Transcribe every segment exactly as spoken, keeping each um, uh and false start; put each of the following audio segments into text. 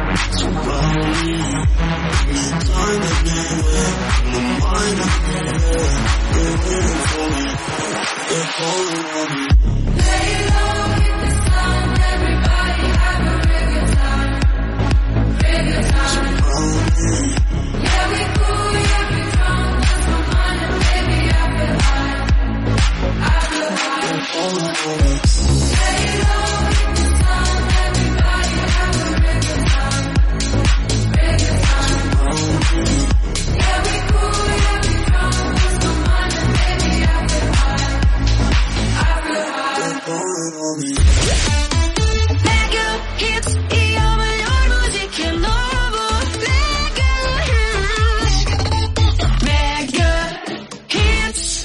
surround me. Anytime, anywhere, in my mind everywhere. They're waiting for me, they're calling on me. Lay low, hit the sun, everybody have a real good time. Real good time. Surround me. Yeah, we cool, yeah, we drunk, lost my mind and baby I feel high. I feel high. They're calling on me. Lay low, hit the sun, everybody have a real good time. Real good time. Surround me. Yeah, we cool, yeah, we drunk, lost my mind and baby I feel high. I feel high. They're calling on me. Mega hits i över musiken lover. Mega hits. Mega hits.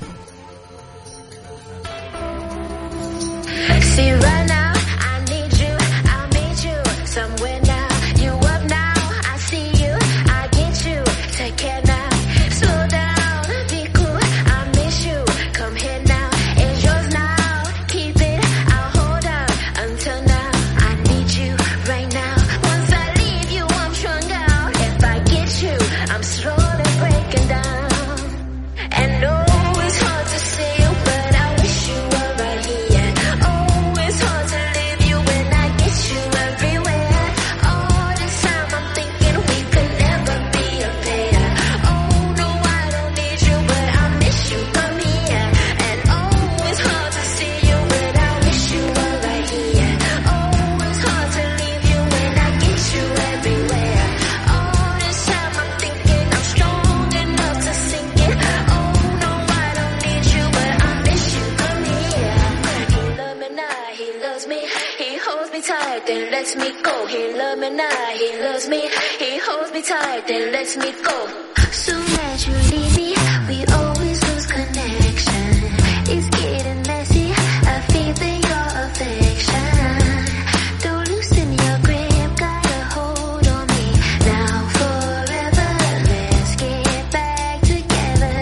See right now, I need you, I'll meet you somewhere now. You up now, I see you, I get you. Take care now, slow down, be cool, I miss you. Come here now, it's yours now. Keep it, I'll hold on until now. I need you right now. Once I leave you, I'm stronger. If I get you, I'm slowly breaking down. And oh, it's hard to say you, but I wish you were right here. Oh, it's hard to leave you when I get you everywhere. All this time I'm thinking we could never be a pair. Oh, no, I don't need you, but I miss you, come here. And oh, it's hard to see you, but I wish you were right here. Oh, it's hard to leave you when I get you everywhere. All this time I'm thinking I'm strong enough to sink it. Oh, no, I don't need you, but I miss you, come here. He love me now, he loves me. He holds me tight, then lets me go. He love me now, he loves me. He holds me tight, then lets me go. Soon as you leave me, we always lose connection. It's getting messy, I feel for your affection. Don't loosen your grip, got a hold on me. Now forever, let's get back together.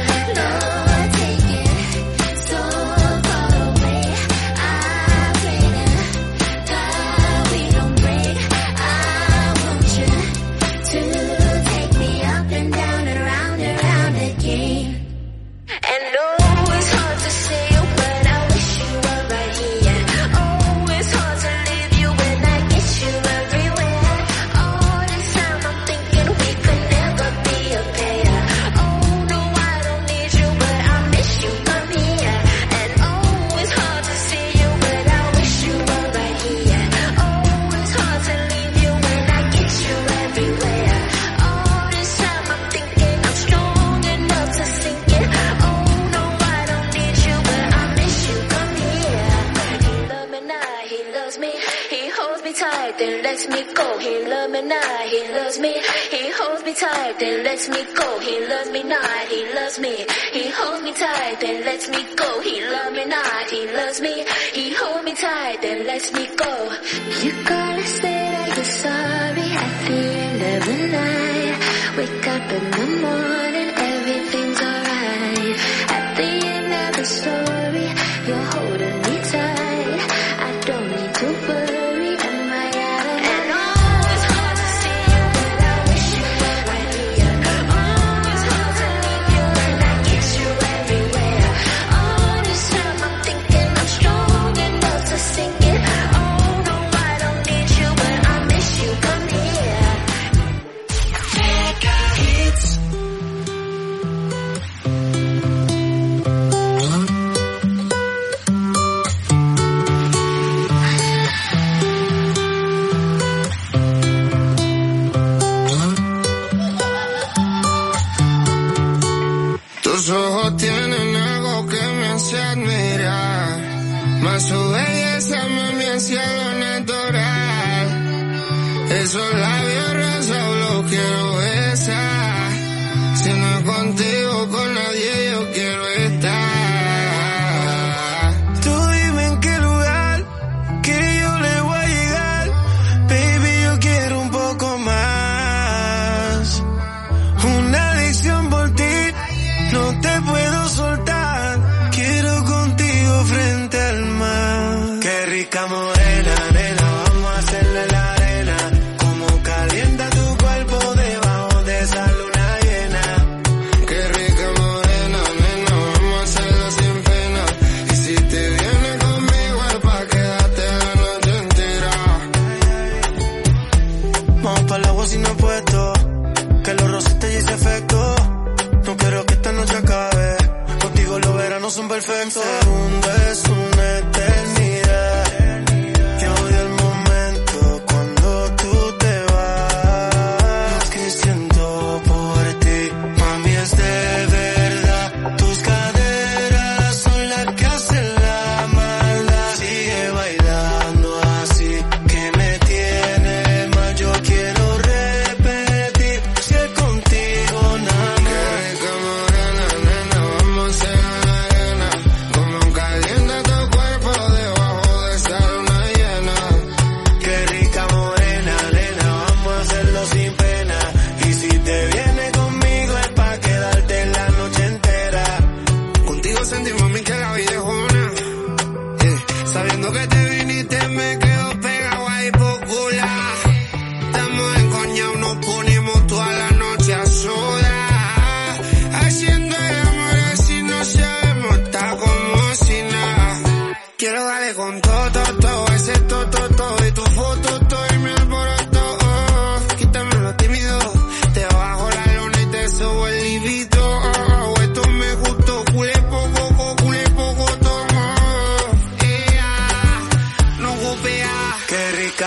Lord, take it so far away. I pray that God we don't break. I want you to take me up and down and round and round again. And oh, it's hard to say you, but I wish you were right here. Oh, it's hard to leave you when I get you everywhere. All this time I'm thinking we could never be a pair. Oh, no, I don't need you, but I miss you, come here. And oh, it's hard to see you, but I wish you were right here. Oh, it's hard to leave you when I get you everywhere. All this time I'm thinking I'm strong enough to sink it. Oh, no, I don't need you, but I miss you, come here. He love me now, he loves me. He holds me tight, then lets me go. He love me now, he loves me. He holds me tight, then lets me go. He loves me now, he loves me. He holds me tight, then lets me go. He love me now, he loves me. He holds me tight, then lets me go. You gotta say that you're sorry at the end of the night. Wake up in the morning, everything's alright. At the end of the story, you're holding me tight. I don't need to worry, am I out of and oh, it's hard to see you, but I wish you were right here. Oh, it's hard to leave you when I get you everywhere. All this time I'm thinking I'm strong enough to sink it. Oh, no, I don't need you, but I miss you, come here. Mega hits. Tus ojos tienen algo que me hace admirar, más su belleza me hace cielo natural. Esos labios rosas los quiero besar, si no es contigo con nadie yo quiero estar. Tú dime en qué lugar que yo le voy a llegar, baby yo quiero un poco más. Una adicción por ti, no te puedo soltar, quiero contigo frente al mar. Qué rica morena, nena, vamos a hacerle la arena, con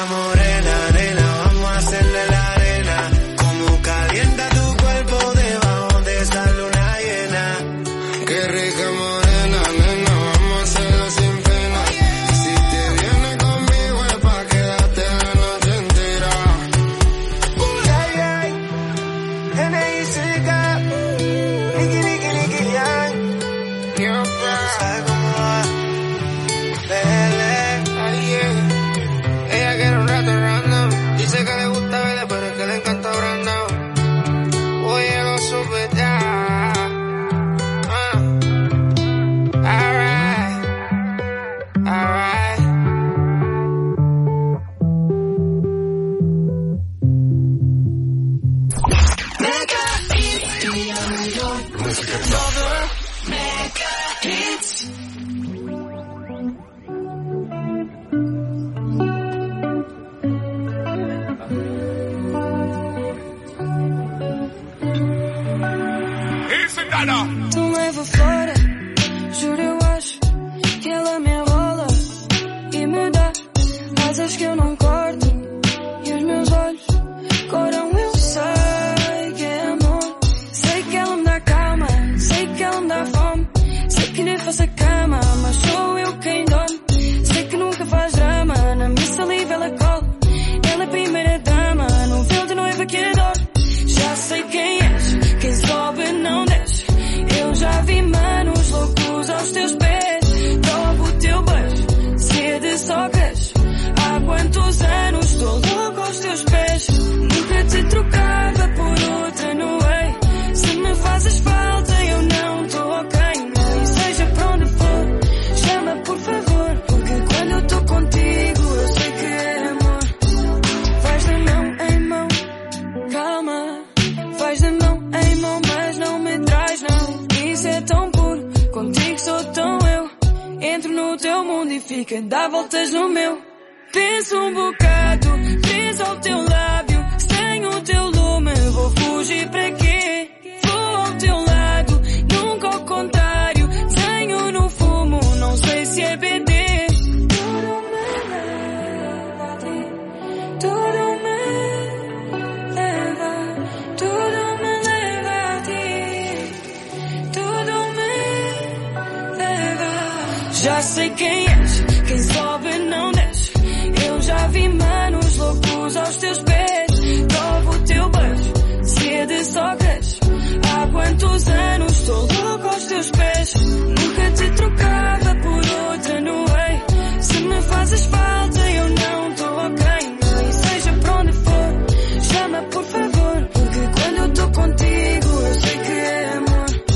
rica morena, nena, vamos a hacerle la arena. Como calienta tu cuerpo debajo de esa luna llena. Qué rica morena, nena, vamos a hacerlo sin pena. Si te vienes conmigo es pa' quedarte la noche entera. Ay, ay, N I C K, Nicky, Nicky, Nicky, Yang. ¿Sabes cómo va? Bele, Ay, yeah. Ella quiere un rato random. Dice que le gusta verle, pero es que le encanta Brandon. Oye, lo supe ya. Ah. Alright. Alright. Tu leva fora, juro eu acho que ela me enrola e me dá asas que eu não corto. E os meus olhos coram, eu sei que é amor. Sei que ela me dá calma, sei que ela me dá fome. Sei que nem faço a cama, mas sou eu quem dorme. Sei que nunca faz drama, na minha saliva ela cola. Ela é a primeira dama, no véu de noiva que adoro. Já sei quem és, quem sobe não desce. Eu já vi manos loucos aos teus pés. Tomo o teu beijo, sede só cresce. Há quantos anos estou louco aos teus pés. Nunca te trocava por outra, no way. Se me fazes falta eu não tô ok. E seja pra onde for, chama por favor. Porque quando eu tô contigo eu sei que é amor. Vais de mão em mão, calma. Vais de mão em mão, mas não me traz não. Isso é tão puro, contigo sou tão eu. Entro no teu mundo e fica, dá voltas no meu. Penso um bocado, preso ao teu lábio. Sem o teu lume, vou fugir pra quê? Vou ao teu lado, nunca ao contrário. Desenho no fumo, não sei se é B D. Tudo me leva a ti, tudo me leva, tudo me leva a ti, tudo me leva. Já sei quem és, quem sobe não desce. Eu já vi manos loucos aos teus pés. Provo o teu beijo, sede só cresce. Há quantos anos estou louco aos teus pés. Nunca te trocava por outra, no way. Se me fazes falta eu não tô ok. E seja pra onde for, chama por favor. Porque quando eu tô contigo eu sei que é amor.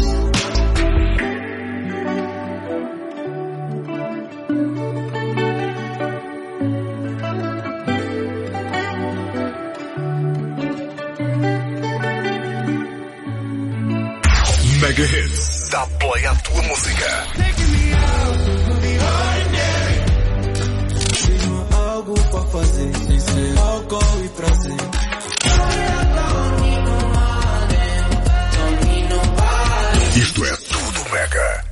Mega Hits. Dá play à tua música. tenho algo pra fazer, sem ser álcool e prazer. Isto é tudo Mega.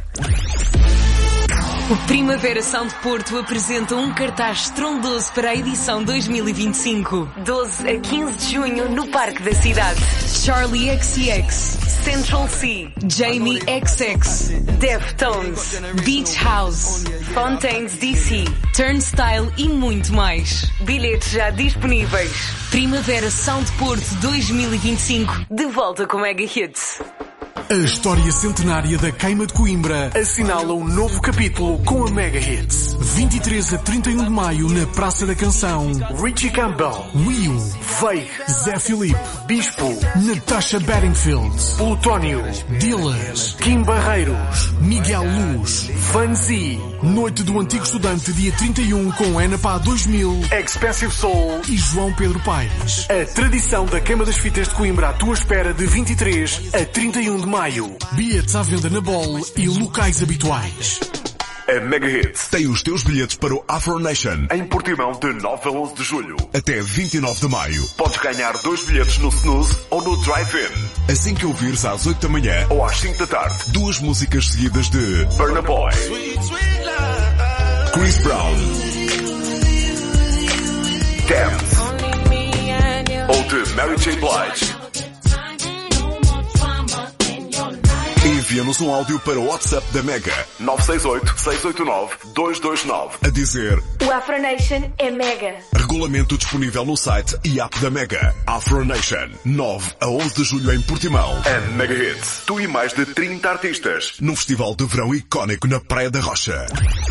O Primavera Sound Porto apresenta um cartaz estrondoso para a edição dois mil e vinte e cinco. doze a quinze de junho no Parque da Cidade. Charlie X C X, Central C, Jamie X X, Deftones, Beach House, Fontaines D C, Turnstile e muito mais. Bilhetes já disponíveis. Primavera Sound Porto dois mil e vinte e cinco, de volta com Mega Hits. A história centenária da Queima de Coimbra assinala um novo capítulo com a Mega Hits. vinte e três a trinta e um de maio na Praça da Canção. Richie Campbell, Will, Veig, Zé Filipe, Bispo, Natasha Bedingfield, Plutónio, Dillas, Kim Barreiros, Miguel Luz, Vanzi. Noite do Antigo Estudante, dia trinta e um, com Ana Pá dois mil, Expensive Soul e João Pedro Paes. A tradição da Queima das Fitas de Coimbra à tua espera de vinte e três a trinta e um de maio. Bilhetes à venda na Bol e locais habituais. A Mega Hits tem os teus bilhetes para o Afro Nation em Portimão de nove a onze de julho. Até vinte e nove de maio. Podes ganhar dois bilhetes no Snooze ou no Drive-In. Assim que ouvires às oito da manhã ou às cinco da tarde, duas músicas seguidas de Burna Boy, Chris Brown, Mary J. Blige. Envia-nos um áudio para o WhatsApp da Mega nove seis oito, seis oito nove, dois dois nove a dizer: o Afro Nation é Mega. Regulamento disponível no site e app da Mega. Afro Nation, nove a onze de julho em Portimão. And Mega Hits. Tu e mais de trinta artistas num festival de verão icónico na Praia da Rocha.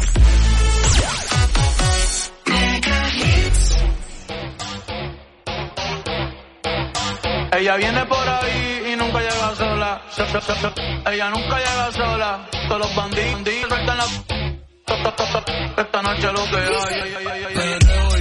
Ella viene por ahí y nunca llega sola. Ella nunca llega sola. Todos los bandidos sueltan la... Esta noche lo que hay. Ay, ay, ay, ay, ay.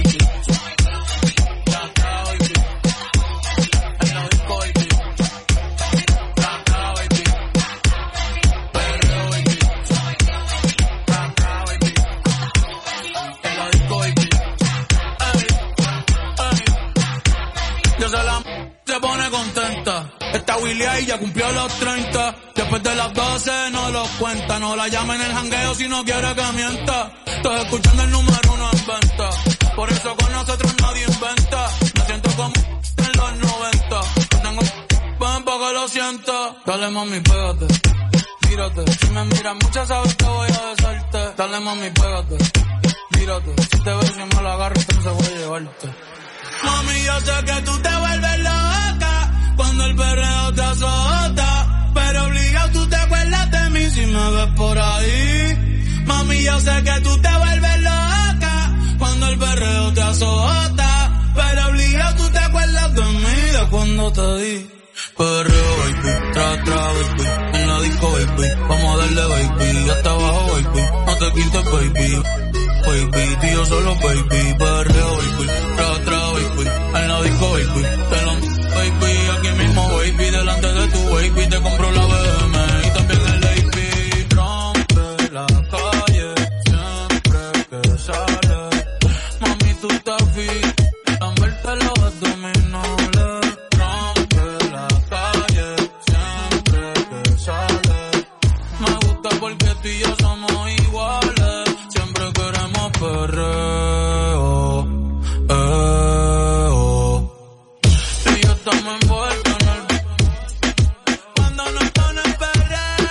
Se pone contenta. Esta Willy ahí ya cumplió los treinta. Después de las doce no los cuenta. No la llama en el jangueo si no quiere que mienta. Estoy escuchando el número uno en venta. Por eso con nosotros nadie inventa. Me siento como en los noventa. Tengo ven pa' que lo sienta. Dale mami, pégate, mírate. Si me miras mucho sabes que voy a besarte. Dale mami, pégate, mírate. Si te ves y me la agarro entonces voy a llevarte. Mami, yo sé que tú te vuelves loca cuando el perreo te azota, pero obligado tú te acuerdas de mí si me ves por ahí. Mami, yo sé que tú te vuelves loca cuando el perreo te azota, pero obligado tú te acuerdas de mí de cuando te di. Perreo, baby, tra, tra, baby, en la disco, baby, vamos a darle, baby, hasta abajo, baby, no te quites, baby. Baby, tío solo baby, perreo, baby, tra, tra, baby, en la disco, baby, te lo baby, aquí mismo, baby, delante de tu baby, te compro la B M y también el A P, rompe la calle, siempre que sale, mami, tú estás fit, lamberte los abdominales, rompe la calle, siempre que sale, me gusta porque tú y yo somos iguales, siempre queremos perreo, eh, oh. Y yo estamos envueltos en el... Cuando nos ponen perreo,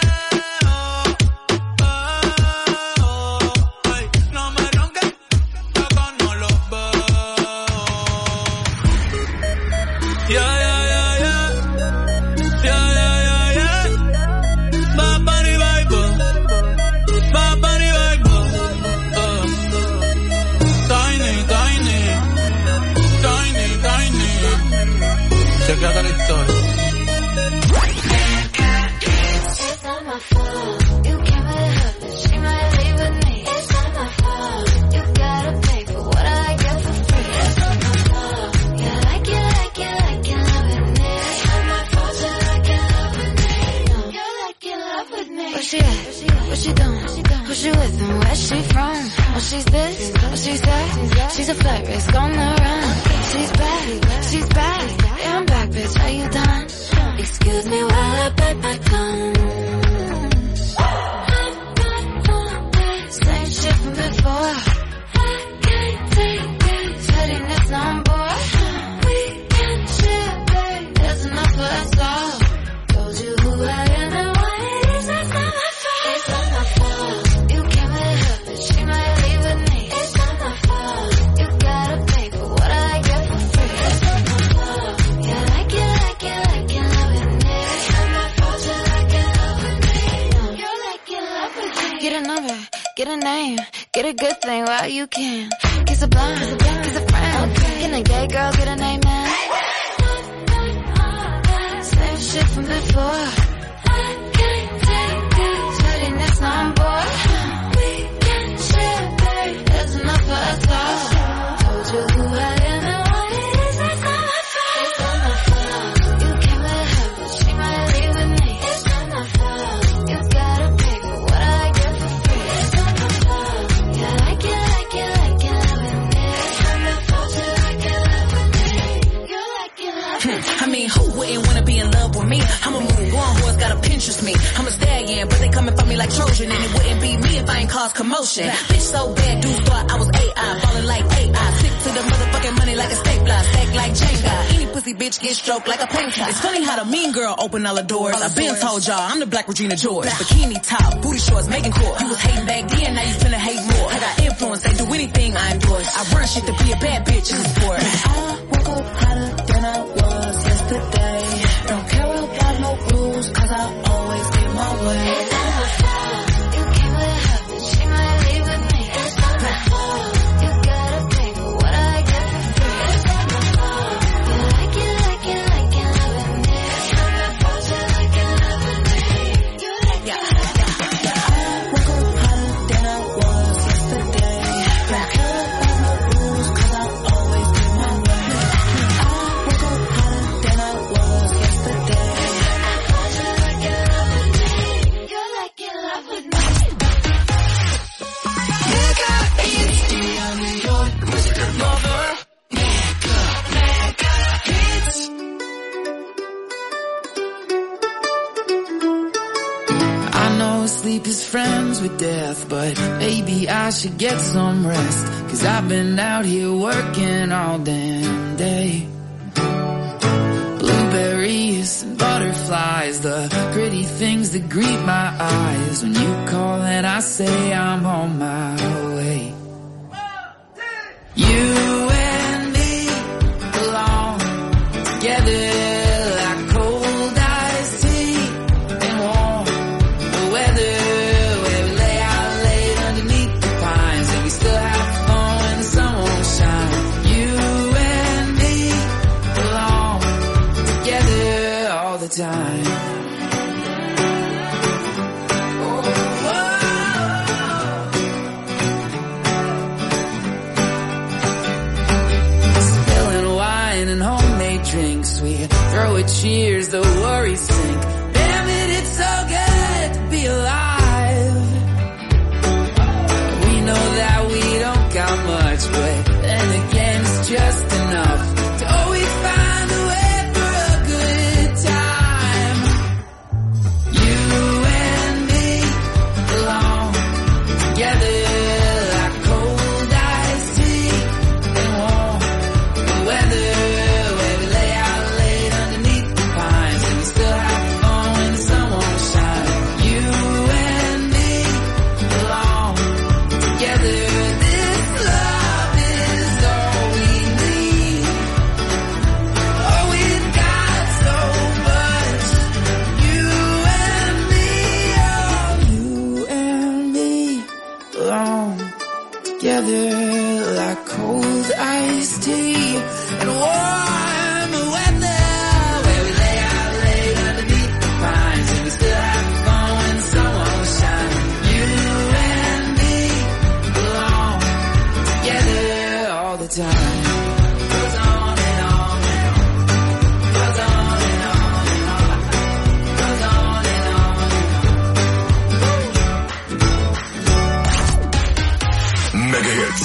eh, oh. Ay, no me ronques, que acá no los veo. Yeah, yeah, yeah, yeah. Yeah, yeah, yeah, yeah. Bad Bunny, baby. Bad Bunny, baby. Tiny, tiny, tiny, tiny. Chequeate la historia. It's not my fault. You came with her, but she might leave with me. It's not my fault. You gotta pay for what I get for free. It's not my fault. You like it, like it, like it, loving me. It's not my fault. You like it, love with me. No, you like it, love with me. Where she at? What she doing? Who she with and where she from? Oh, she's this, oh, she's that. She's a flight risk on the run. She's back, she's back. Yeah, I'm back, bitch. Are you done? Excuse me while I bite my tongue. Same shit from before. I can't take it. Sweating this number. We can share, babe. There's enough for us all. Told you who I am and what it is. That's not my fault. It's not my fault. You came with her, but she might leave with me. It's not my fault. You gotta pay for what I get for free. It's not my fault. You like it, like it, like it, loving me. It's not my fault. You like it, love with me. No, you like it, love with me. Get a number, get a name, get a good thing while you can. Kiss a blind, kiss a friend. Can a gay girl get a name now? Same shit from before. I can't take it. Sweating this number. We can share, babe. There's enough for us all. Told you who I am and what it is. That's not my fault. It's not my fault. You came with her, but she might leave with me. It's not my fault. You gotta pay for what I get for free. It's not my fault. You like it, like it, like it, love with me. It's not my fault. You like it, love with me. You like it, love with me. I mean, who wouldn't wanna be in love with me? I'm a move on, who's gotta Pinterest me. I'm a stallion, but they coming for me like Trojan, and it wouldn't be me if I ain't cause commotion. Bitch so bad, dudes thought I was A I, falling like A I. Stick to the motherfucking money like a stapler, stack like Jenga. Any pussy pussy bitch get stroked like a painter. It's funny how the mean girl open all the doors. I've been told y'all I'm the black Regina George. Bikini top, booty shorts, making court. You was hating back then, now you finna hate more. I got influence, they do anything I endorse. I run shit to be a bad bitch in the sport. I woke up hotter than I was yesterday. Don't care about no rules, cause I always get my way. It's not my fault. You came with her, but she might leave with me. It's not my fault. You gotta pay for what I get for free. It's not my fault. You like it, like it, like it, loving me. It's not my fault. You like it, loving me. You like it, like it. I woke up hotter than I was yesterday. Don't care about no rules, cause I always get my way. I woke up hotter than I was yesterday. Sleep is friends with death, but maybe I should get some rest, cause I've been out here working all damn day. Blueberries and butterflies, the pretty things that greet my eyes when you call and I say I'm on my way. You and me belong together. Time. Spilling wine and homemade drinks, we throw a cheers, the worries sink. Damn it, it's so good to be alive. We know that we don't got much, but then again it's just enough to always find a way. Together like cold iced tea and warm weather, where we lay out late underneath the pines and we still have fun when the sun won't shine. You and me belong together all the time. Goes on and on and on. Goes on and on and on. Goes on and on and on. Mega Hits.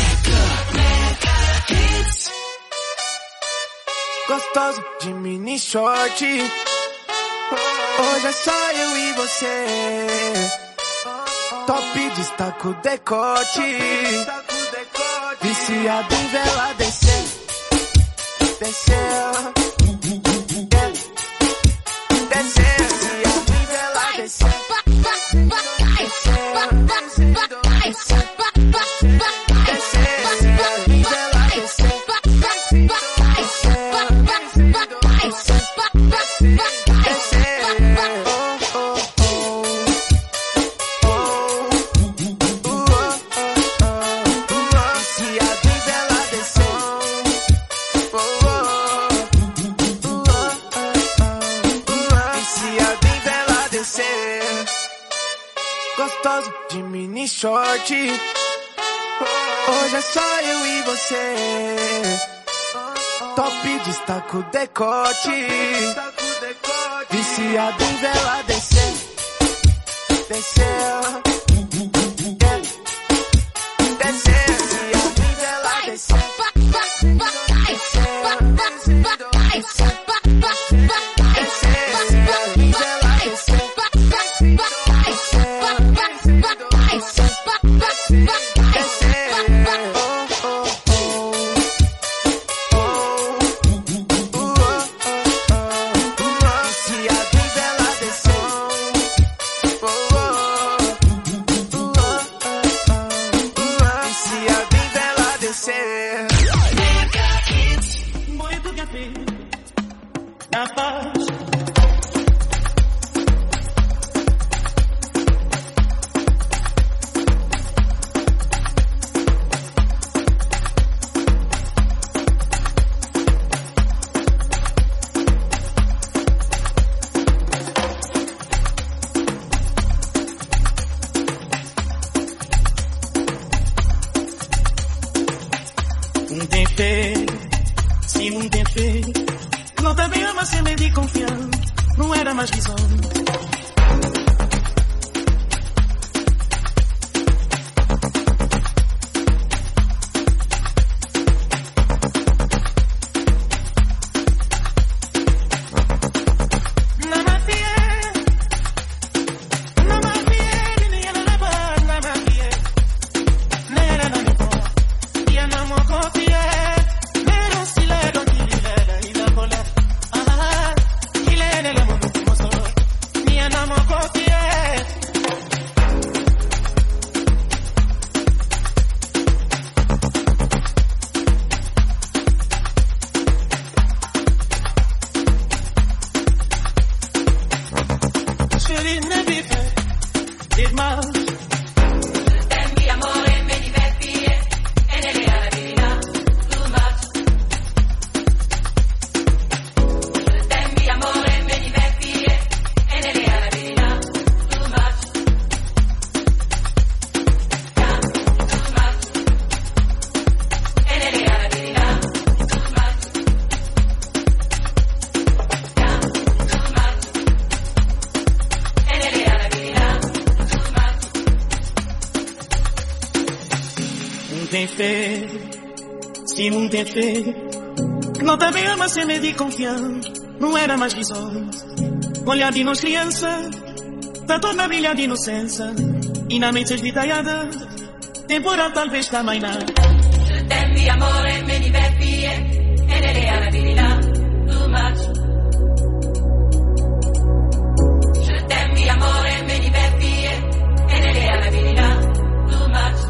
Gostoso de mini short. Hoje é só eu e você. Top destaca o decote. Viciado em vela descer. Descer. Descer. Viciado em vela descer. Gostoso de mini short. Hoje é só eu e você. Top destaca o decote. Viciado em vela descer. Descer. Descer. Viciado em vela descer. se não tem fé. Não te veio, mas sempre de confiar. Não era mais visão. Se não tem fé, não te veio, mas sempre de confiar. Não era mais visões. Olhar de nós criança, da torna brilha de inocência. E na mente esvitalhada, temporal talvez também não. Je t'aime, amore, me diverti, e nelle alla divinità, too much. Je t'aime, amore, me diverti, e nelle alla divinità, too much.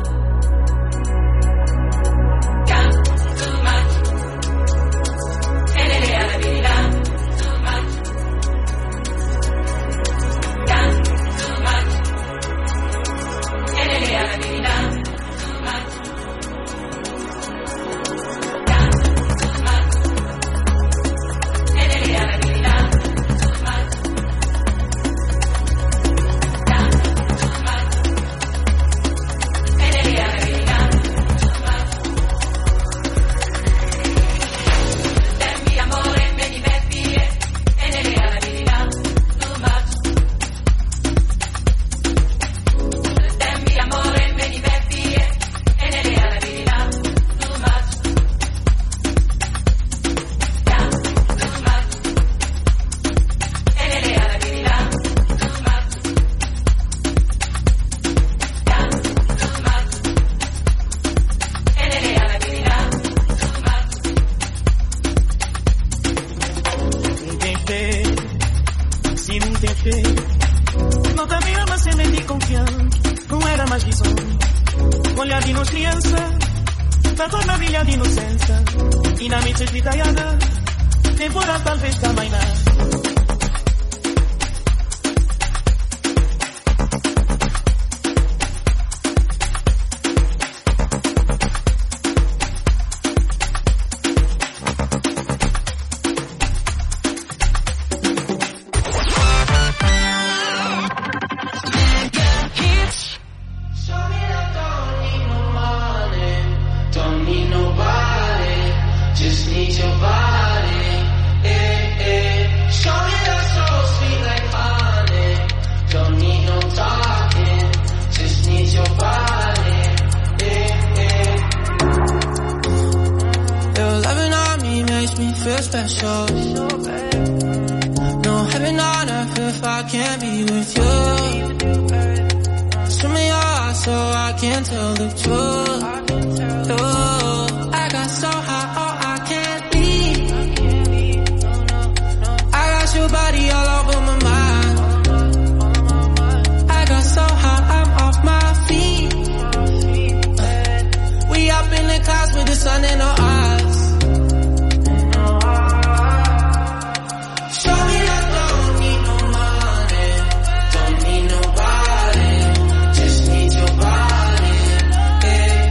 Don't need nobody, just need your body. Yeah.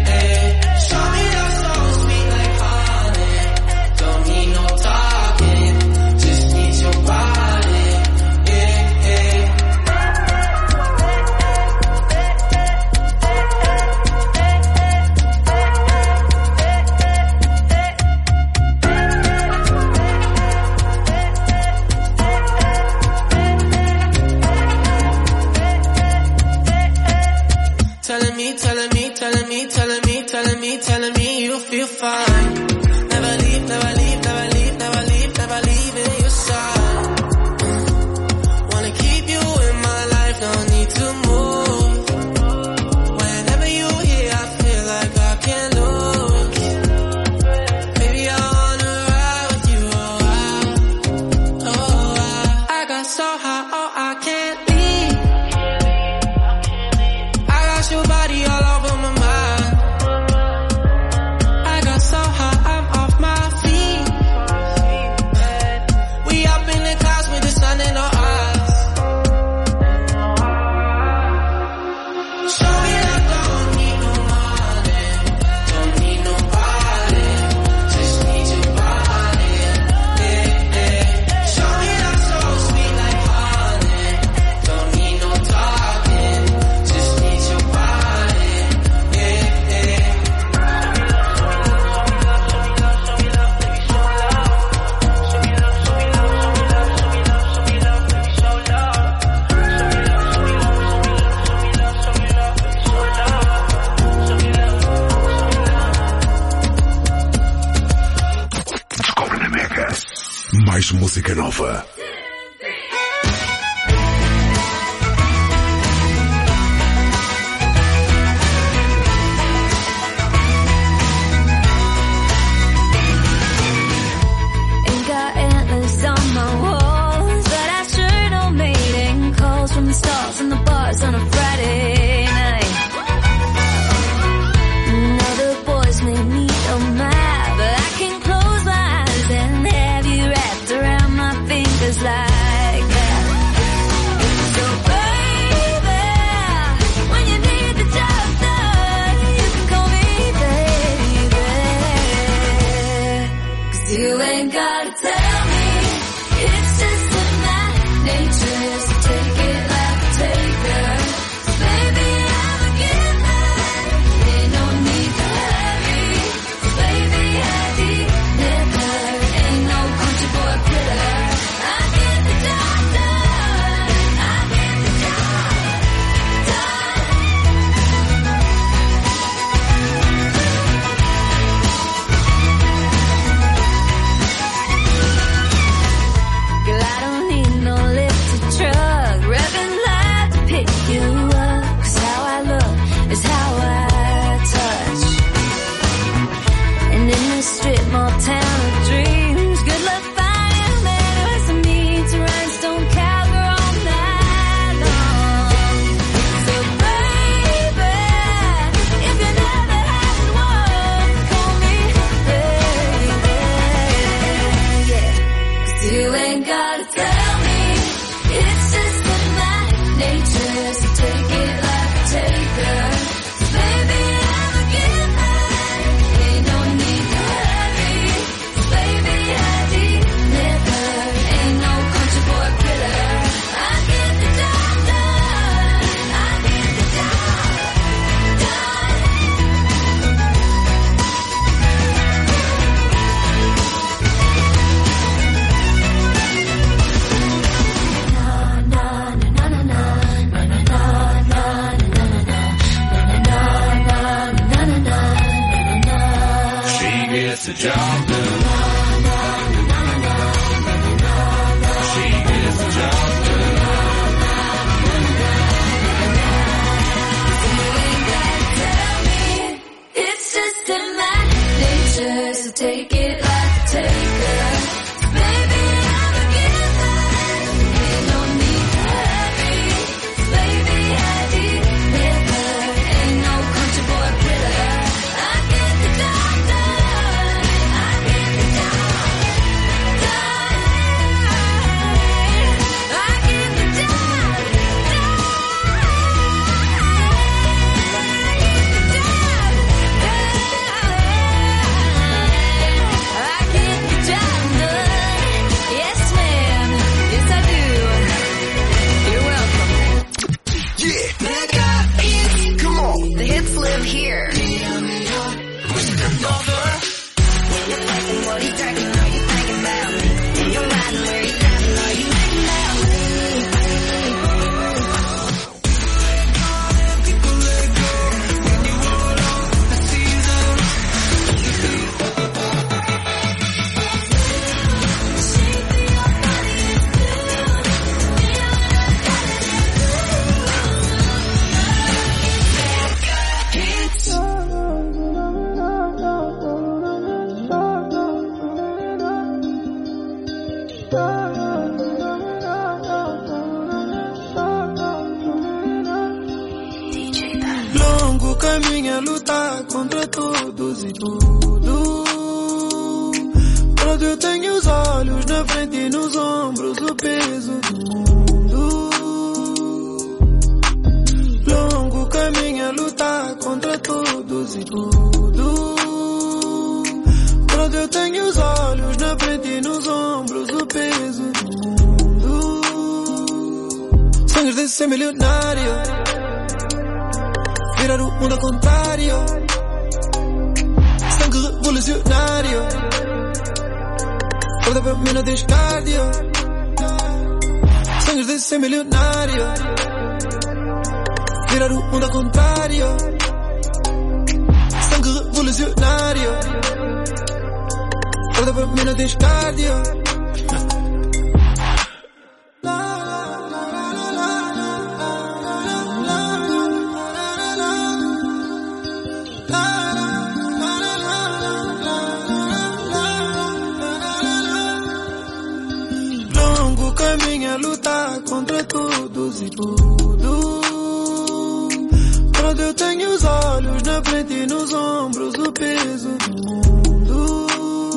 mais música nova. Ain't got antlers on my walls, but I sure don't mating calls from the stars and the bars on a Friday night. Now the boys may need a map, but I can close my eyes and have you wrapped around my fingers like that. So baby, when you need the job done, you can call me baby. 'Cause you ain't gotta tell me, it's just in my nature to take it like a taker. Baby, I'm a giver, ain't no need to hurry. Baby, I deliver, ain't no country boy killer. I get the job done, I get the job done. Girl, I don't need no lifted truck, revving light to pick you up. 'Cause how I look is how I touch. And in this strip mall town of dreams, good luck finding a man who has the means to rhinestone cowgirl all night long. So baby, if you never had one, call me baby, yeah. 'Cause you ain't gotta tell me, it's just in my nature to take it like a taker. Baby, I'm a giver, ain't no need to hurry. Baby, I deliver, ain't no country boy killer. I get the job done, I get the job done. She gets the job done. She gets the job done. It's just in my nature to take it like a taker. Baby, I'm a giver, ain't no need to hurry. Baby, I deliver, ain't no country boy killer. I get the job done, I get the job done. I get the job I get the job done. Yes, ma'am. Yes, I do. You're welcome. Yeah! Mega hits. Come on! The hits live here. Música nova. What are you talking? Are you thinking about me? You're riding where you driving? Are you thinking about me? Longo caminho a lutar contra todos e tudo. Quando eu tenho os olhos na frente e nos ombros, o peso do mundo. Longo caminho a lutar contra todos e tudo. Quando eu tenho os olhos na frente e nos ombros, o peso do mundo. Sonhos de ser milionário, virar o mundo ao contrário. Sangue revolucionário, guarda para mim não tens cardio. Sonhos de ser milionário, virar o mundo ao contrário. Sangue revolucionário, guarda para mim não tens cardio. contra todos e tudo. Pronto, eu tenho os olhos na frente e nos ombros, o peso do mundo.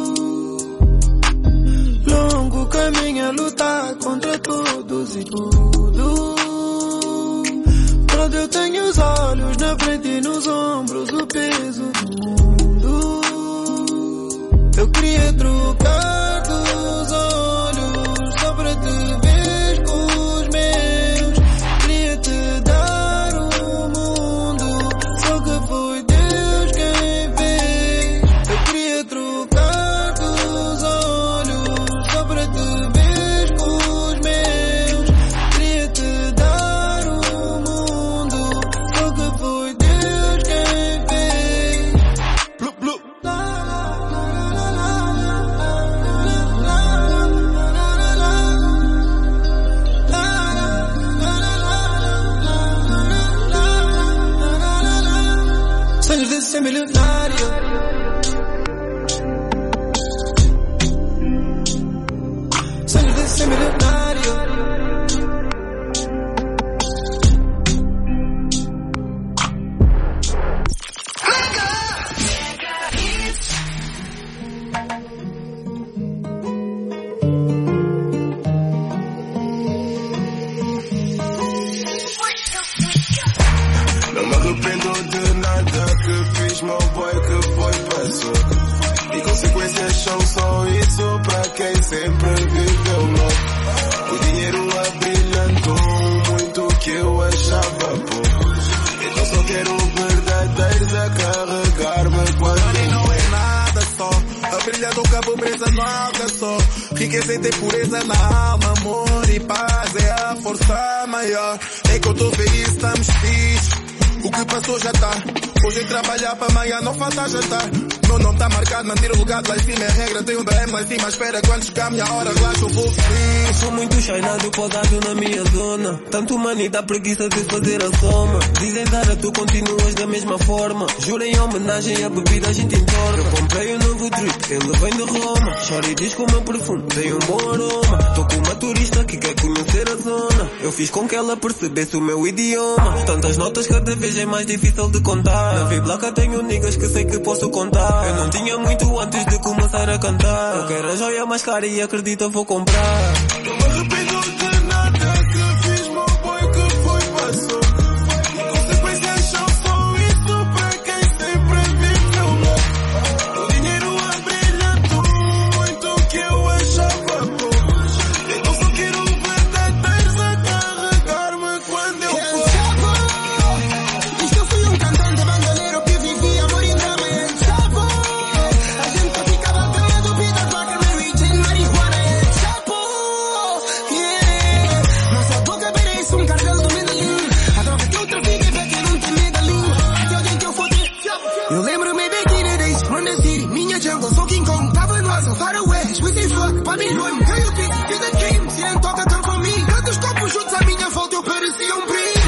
Longo caminho a lutar contra todos e tudo. Pronto, eu tenho os olhos na frente e nos ombros, o peso do mundo. Eu queria trocar dos olhos só para te ver com os meus. Queria te dar o mundo, só que foi Deus quem fez. Eu queria trocar dos olhos só para te ver com os meus. Queria te dar o mundo, só que foi Deus quem fez. Blu, blu. Sonhos de ser milionário. Sonhos de ser milionário. Não me arrependo de nada que fiz, meu boy, que foi, passou. E consequências são só isso pra quem sempre viveu louco. O dinheiro abrilhantou muito o que eu achava pouco. Então só quero verdadeiros a carregar-me quando não é nada só. Abrilhantou que a pobreza não alcançou. Riqueza e ter pureza na alma, amor e paz é a força maior. Enquanto eu ver isso, estamos fixe. O que passou já tá. Hoje em trabalhar para amanhã não falta jantar. Meu nome tá marcado, manter o lugar lá em cima é regra. Tem um D M lá em cima, espera quando chegar a minha hora, relaxa, eu vou feliz. Sou muito chainado, podado na minha zona. Tanto money dá preguiça de fazer a soma. Dizem Zara, tu continuas da mesma forma. Juro em homenagem à bebida a gente entorna. Eu comprei um novo drip, ele vem de Roma. Chore diz com o meu perfume, tem um bom aroma. Tô com uma turista que quer conhecer a zona. Eu fiz com que ela percebesse o meu idioma. Tantas notas cada vez é mais difícil de contar. Na V-Blaca tenho niggas que sei que posso contar. Eu não tinha muito antes de começar a cantar. Eu quero a joia mais cara e acredita vou comprar. Não me arrependo de nada que fiz, meu boy, que foi, passou. Consequências são só isso pra quem sempre viveu louco. O dinheiro abrilhantou muito o que eu achava pouco. Então só quero verdadeiros a carregar-me quando eu for. Diz que eu fui um cantante bandoleiro que vivia amor em drama e el Chapo. A gente ficava ganhando vida, vaca, Mary Jane, marihuana e el Chapo. Yeah. Nossa boca parece um cartel do Medellín. A droga que eu trafico é pra quem não tem medalhinho. Até o dia que eu fodi. Eu lembro-me de Kine Days, Run the City, minha jungle, sou King Kong. Tava no asa, far away, we say fuck, pra mim, run, can you pick, feel the dream, se nem toca, come for me. Tantos copos juntos à minha volta, eu parecia um brinco.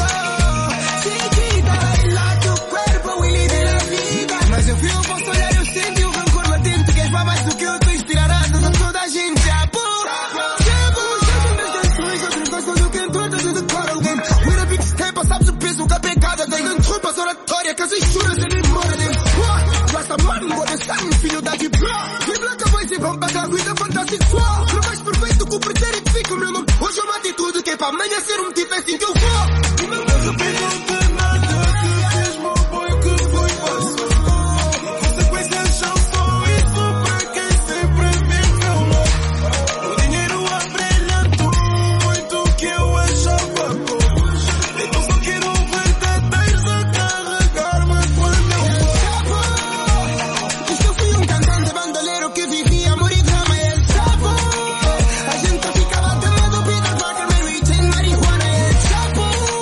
Mas eu vi o vosso olhar, eu senti o rancor latente. Que és mais do que eu, tu inspirarás a toda a gente. Chapo, chapo, chapo, minhas canções. Outras gostam do cantor, das vezes decora o game. With a big step, sabes o peso que a pegada tem. Não interrompas a oratória, que as insuras é demora dele. Rasta man, God the sun, filho da Dibra. Que black voice e vão pagar a vida fantastic flow. Não mais perfeito que o pretérito fica o meu nome. Hoje é uma atitude que é para amanhã ser um tipo, é assim que eu vou. E não me arrependo de nada que fiz, meu boy, que foi, passou. Consequências são só isso pra quem sempre viveu louco. O dinheiro abrilhantou muito o que eu achava pouco. Então só quero verdadeiros a carregar-me quando eu for. Diz que eu fui um cantante bandoleiro que vivia amor e drama e el Chapo. A gente ficava tomando vida, vaca, Mary Jane, marihuana e el Chapo.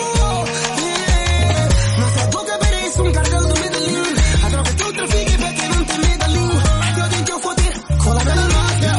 Yeah. Nossa boca parece um cartel do Medellín. A droga que eu trafico é pra quem não tem medalhinho. Até o dia que eu foder, cola pela máfia.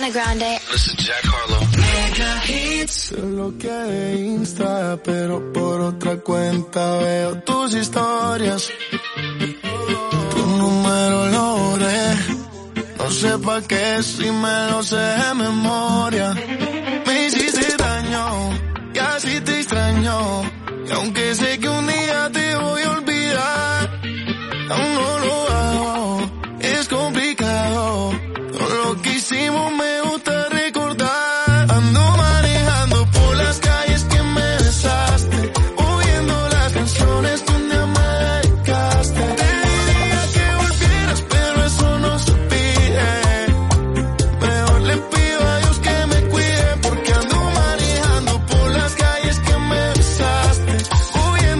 Ariana Grande. Listen, Jack Harlow. Mega Hits. Te bloqueé de Insta, pero por otra cuenta veo tus historias. Tu número lo borré. No sé pa' qué si me lo sé de memoria. Me hiciste daño y así te extraño. Y aunque sé que un día te voy a olvidar, aún no lo hago, es complicado. Todo lo que hicimos me gusta recordar. Ando manejando por las calles que me besaste, oyendo las canciones que un día me dedicaste. Te diría que volvieras, pero eso no se pide. Mejor le pido a Dios que me cuide, porque ando manejando por las calles que me besaste, oyendo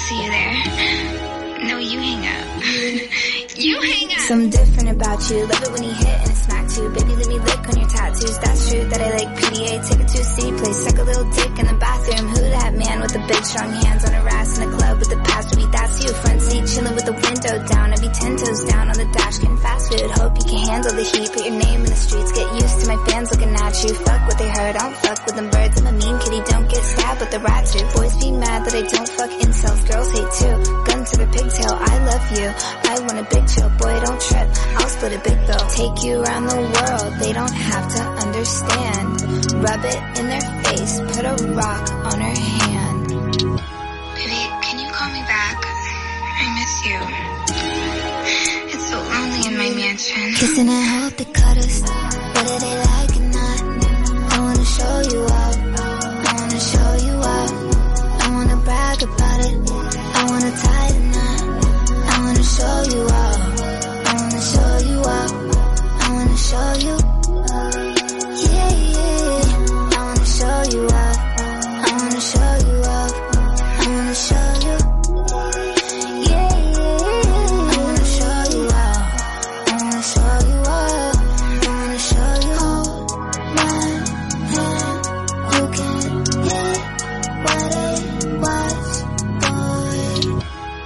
see you there. No, you hang up. You hang up. Something different about you. Love it when you hit and smack too. Baby, let me lick on your tattoos. That's true that I like P D A. Take it to a C place. Suck a little dick in the bathroom. Who that man with the big strong hands on her ass in the club with the past week? That's you. Front seat chilling with the window down. I be ten toes down on the dash getting fast food. Hope you can handle the heat. Put your name in the streets. Get used to my fans looking at you. Fuck what they heard. I don't fuck with them birds. I'm a mean kitty. Don't get stabbed with the rats too. Boys be mad that I don't fuck incels. Girls hate too. Gun to the pigtail. I love you. I want a big chill. Boy, don't trip. I'll split a big bill. Take you around the world. They don't have to understand. Rub it in their face. Put a rock on her hand. Baby, can you call me back? I miss you. It's so lonely in my mansion. Kissing and hope they cut us. Whether they like it or not. I wanna show you up. I wanna show you up. I wanna brag about it. I wanna tie the knot. I wanna show you up. I wanna show you up. I wanna show you. Yeah, yeah. I wanna show you up. I wanna show you up. I wanna show you. Yeah, yeah. I wanna show you up. I wanna show you up. I wanna show you. Hold my hand. You can get what it was, boy.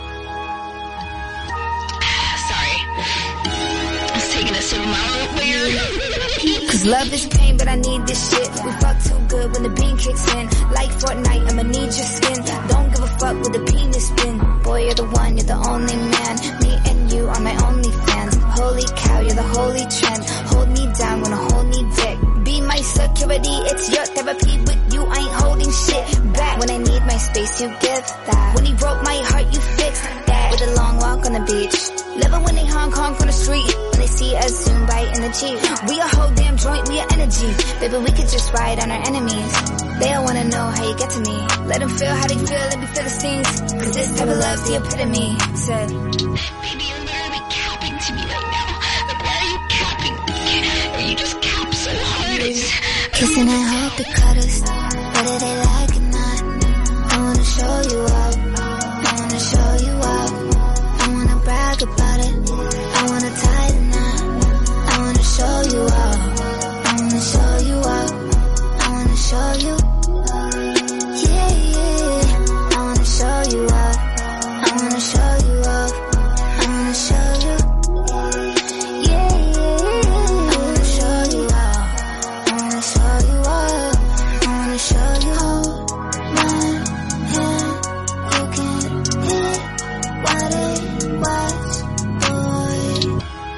Sorry. I was taking a sip of my own beer. Cause love is pain, but I need this shit. We fuck too good when the bean kicks in. Like Fortnite, I'ma need your skin. Don't give a fuck with the penis spin. Boy, you're the one, you're the only man. Me and you are my only fans. Holy cow, you're the holy trend. Hold me down when I hold me dick. Be my security, it's your therapy. With you, I ain't holding shit back. When I need my space, you give that. When he broke my heart, you fixed that. With a long walk on the beach. Love it when they honk honk on the street. When they see us zoom by in the Jeep. We a whole damn joint, we a energy. Baby, we could just ride on our enemies. They all wanna know how you get to me. Let them feel how they feel, let me feel the stings. Cause this type of love's the epitome. Said, Baby, you're literally capping to me right now. Like, why are you capping? You just cap so hard. It's... kissing and hope they cut us. Whether they like it or not. I wanna show you up. I wanna show you up. I wanna brag about it. I wanna tie the knot. I wanna show you up. I wanna show you up. I wanna show you. Yeah, yeah. I wanna show you up. I wanna show you up. I wanna show you. Yeah, yeah. I wanna show you up. I wanna show you up. I wanna show you. Hold my hand. You can get what it was, boy.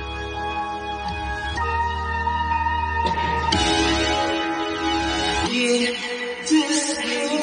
Yeah, this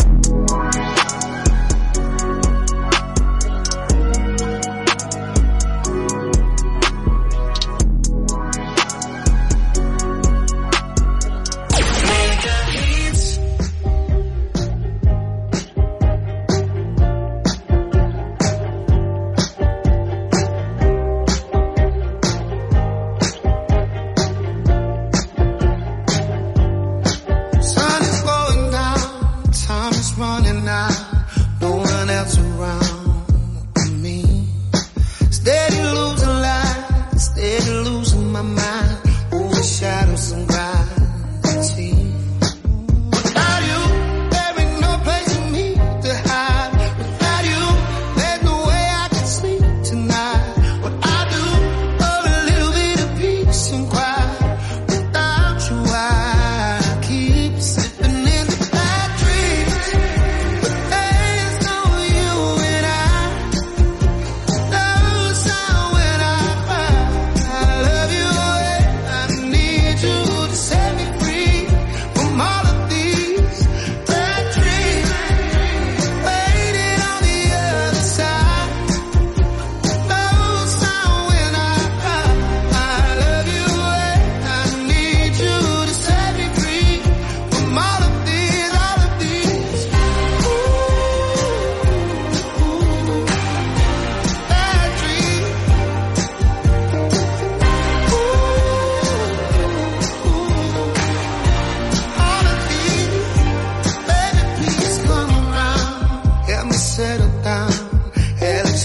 Sun is going down, time is running out, no one else around me. Steady losing light, steady losing my mind, overshadows and gravity. Without you, there ain't no place for me to hide. Without you, there's no way I can sleep tonight. What I do, oh, a little bit of peace and quiet. Without you, I keep slipping into bad dreams. But there's no you and I. Love sound when I cry. I love you and I need you to set me free from all of these bad dreams. Waiting on the other side. Love sound when I cry. I love you and I need you to set me free from all of these, all of these. Ooh, bad dreams. All of these, baby, please come around. Help me settle down.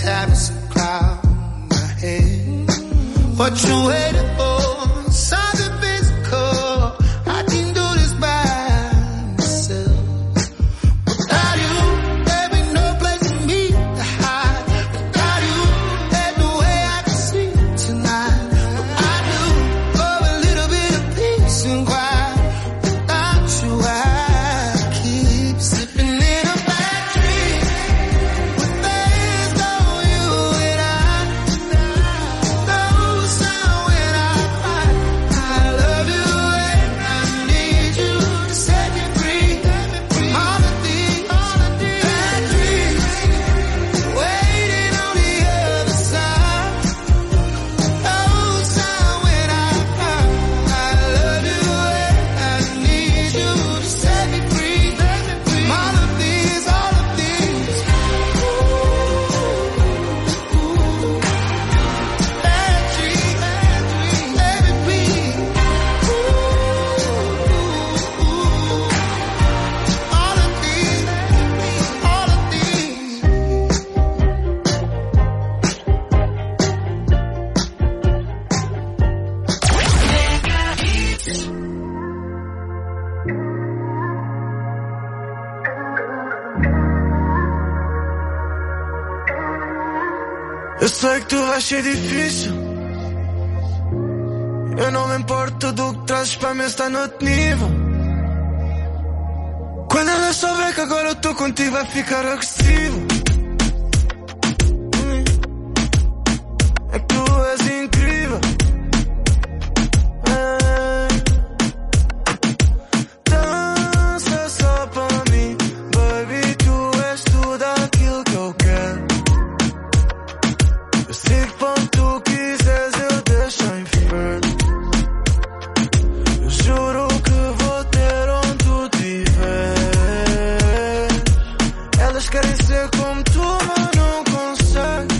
having some cloud in my head. What you waiting for? Something physical. I can do this by myself. Without you, there be no place for me to hide. Without you, there's no way I can sleep tonight. But I do for a little bit of peace and quiet. Without you, I keep slipping in a bad dream. When there's no you and I, no sound when I cry. I love you and I need you to set me free. All of these bad dreams waiting on the other side. No sound when I cry. I love you and I need you to set me free. All of these, all of these bad dreams, let me be. All of these, all of these. Eu sei que tu vais ser difícil. Eu não me importo do que trazes para mim, está no outro nível. Quando ela souber que agora eu tô contigo, vai ficar agressivo. É que tu és incrível. É. Dança só para mim, baby, tu és tudo aquilo que eu quero. Eu sigo pra onde tu quiseres, eu deixo o inferno. Eu juro que vou ter onde tu tiver. Elas querem ser como tu, mas não conseguem.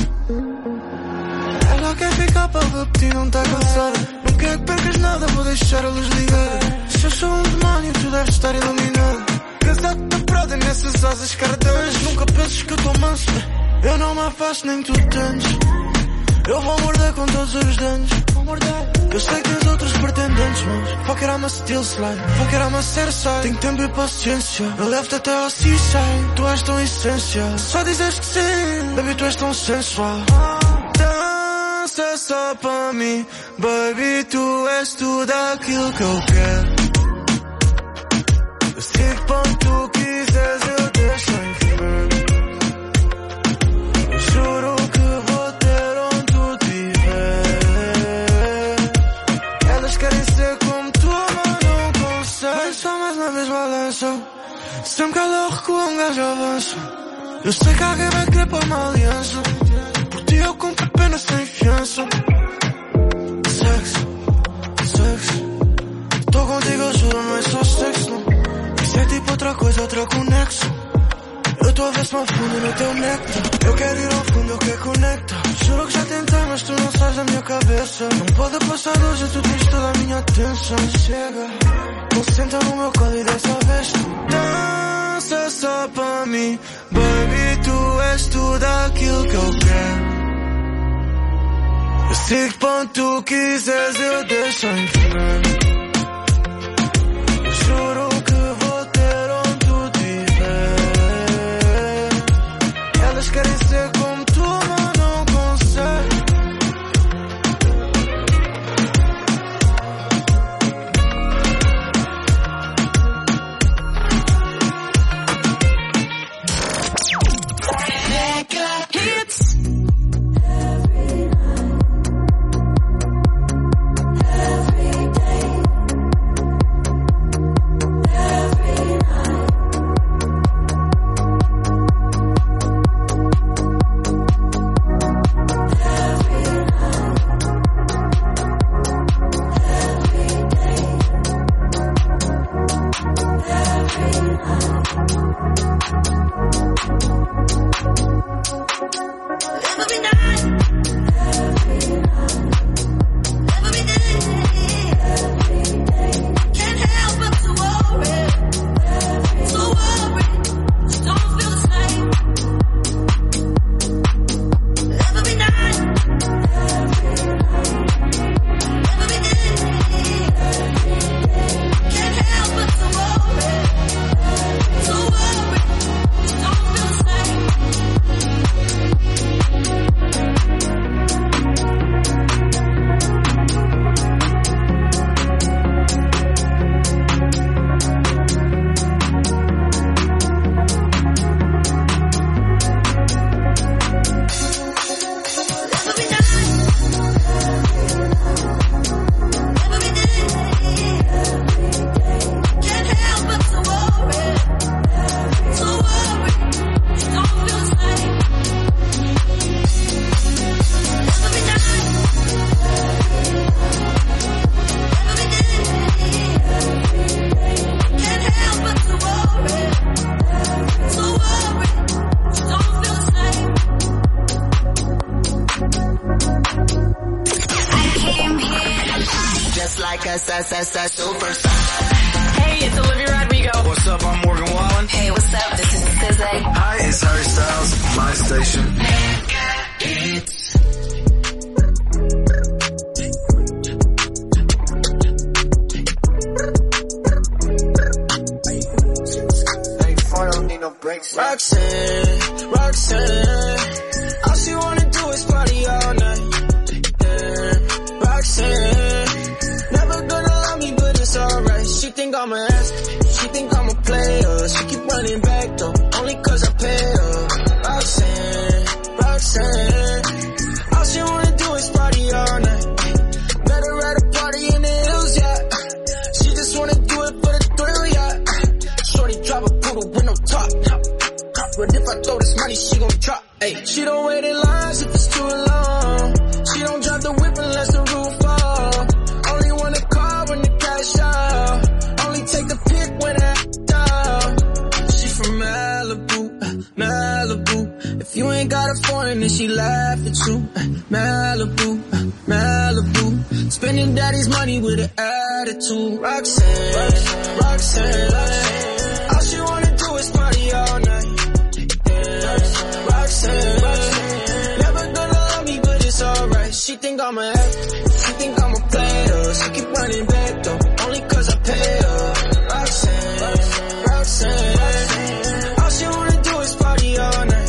Ela quer ficar para repetir, não tá cansada. Não quer que percas nada, vou deixar a luz ligada. Se eu sou um demónio, tu deves estar iluminado. Cansado da prada nessas asas cardantes. Nunca penses que eu tô manso. Eu não me afasto nem tu tens. Eu vou morder com todos os dentes. Eu sei que tens outros pretendentes, mas fuck it, I'm a still slide. Fuck it, I'm a set aside. Tenho tempo e paciência. Eu levo-te até ao seaside. Tu és tão essencial. Só dizes que sim, baby, tu és tão sensual. Dança só para mim, baby, tu és tudo aquilo que eu quero. Eu sigo pra onde tu quiseres, eu deixo o inferno. Eu juro que vou ter onde tu tiver. Elas querem ser como tu, mas não conseguem. Só mais uma vez balança. Sempre que ela recua, um gajo avança. Eu sei que alguém vai querer pôr uma aliança. Por ti eu compro apenas sem fiança. Sexo, sexo. Tô contigo, eu juro, não é só sexo, não. Isso é tipo outra coisa, outra conexo. Eu tô a ver se me afundo no teu néctar. Eu quero ir ao fundo, eu quero conectar. Juro que já tentei, mas tu não sais da minha cabeça. Não pode passar hoje, tu tens toda a minha atenção. Chega, concentra no meu colo e dessa vez tu dança só para mim, baby, tu és tudo aquilo que eu quero. Eu sigo pra onde tu quiseres, eu deixo o inferno. Eu juro que vou ter onde tu tiver. Elas querem ser como tu, mas não conseguem. superstar. Hey, it's Olivia Rodrigo. What's up? I'm Morgan Wallen. Hey, what's up? This is Zay. Hi, it's Harry Styles. My station. Hits. Roxanne, Roxanne, all she wanna do is party all night. Yeah. Roxanne, never gonna love me, but it's alright. She think I'm an ass, she think I'm a player. She keep running back though, only cause I pay her. Roxanne, Roxanne, all she wanna do is party all night. Met her at a party in the hills, yeah. She just wanna do it for the thrill, yeah. Shorty drive a poodle with no top. But if I throw this money, she gon' drop. Ay, she don't wait in lines if it's too long. She don't drive the whip unless the roof fall. Only wanna call when the cash out. Only take the pic when that down. She from Malibu, Malibu. If you ain't got a foreign, then she laugh at you. Malibu, Malibu. Spending daddy's money with an attitude. Roxanne, Roxanne, Roxanne, Roxanne. All she wanna do is party all night. Roxanne, Roxanne, never gonna love me, but it's alright. She think I'm a act, she think I'm a player. She keep running back though, only cause I pay her. Roxanne, Roxanne, Roxanne, all she wanna do is party all night.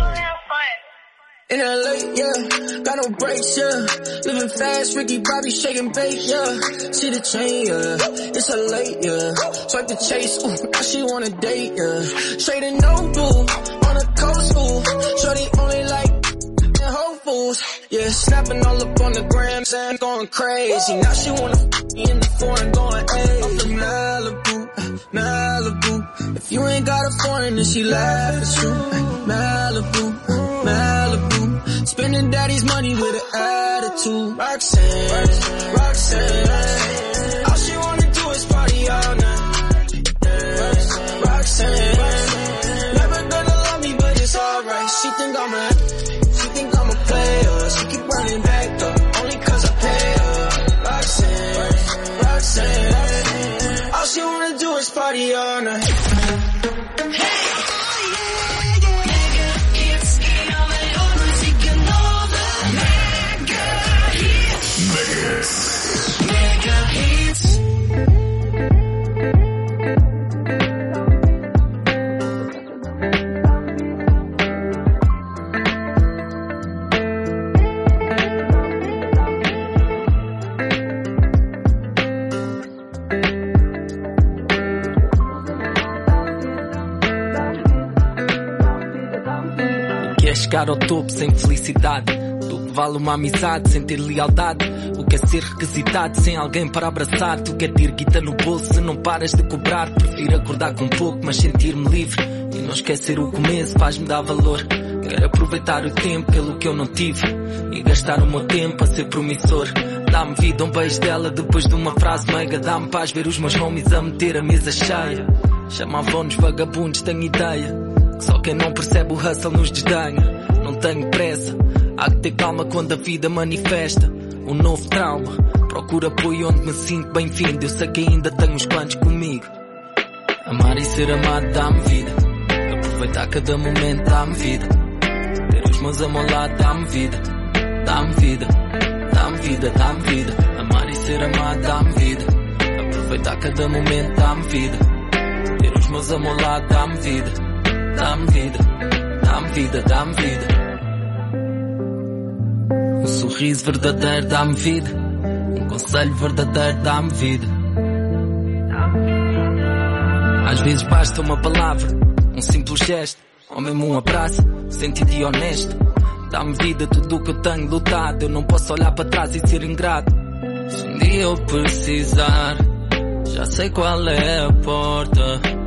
In L A, yeah, got no brakes, yeah. Living fast, Ricky Bobby shaking bait, yeah. See the chain, yeah, it's a late, yeah. Swipe the chase, ooh, now she wanna date, yeah. Straight and Noble, on the coast, ooh. Shorty only like in Whole Foods, yeah. Snapping all up on the gram, saying going crazy. Now she wanna f me in the foreign, going hey. Off the Malibu, Malibu. If you ain't got a foreign, then she laugh at you. Malibu, Malibu. Spending daddy's money with an attitude. Roxanne, Roxanne, Roxanne, all she wanna do is party all night. Roxanne, Roxanne, Roxanne, never gonna love me, but it's alright. She think I'm a, she think I'm a player. She keep running back though, only cause I pay her. Roxanne, Roxanne, Roxanne, all she wanna do is party all night. Chegar ao topo sem felicidade. Do que vale uma amizade sem ter lealdade? O que é ser requisitado sem alguém para abraçar? Tu quer ter guita no bolso se não paras de cobrar? Prefiro acordar com pouco mas sentir-me livre e não esquecer o começo, faz-me dar valor. Quero aproveitar o tempo pelo que eu não tive e gastar o meu tempo a ser promissor. Dá-me vida, um beijo dela depois de uma frase meiga. Dá-me paz ver os meus homies a meter a mesa cheia. Chamavam-nos vagabundos, tenho ideia que só quem não percebe o hustle nos desdenha. Não tenho pressa, há que ter calma quando a vida manifesta um novo trauma. Procuro apoio onde me sinto bem-vindo. Eu sei que ainda tenho uns quantos comigo. Amar e ser amado dá-me vida. Aproveitar cada momento dá-me vida. Ter os meus ao meu lado dá-me vida. Dá-me vida, dá-me vida, dá-me vida. Amar e ser amado dá-me vida. Aproveitar cada momento dá-me vida. Ter os meus ao meu lado dá-me vida. Dá-me vida, dá-me vida, dá-me vida. Um sorriso verdadeiro dá-me vida. Um conselho verdadeiro dá-me vida. Às vezes basta uma palavra, um simples gesto, ou mesmo um abraço, sentido e honesto. Dá-me vida tudo o que eu tenho lutado. Eu não posso olhar para trás e ser ingrato. Se um dia eu precisar, já sei qual é a porta.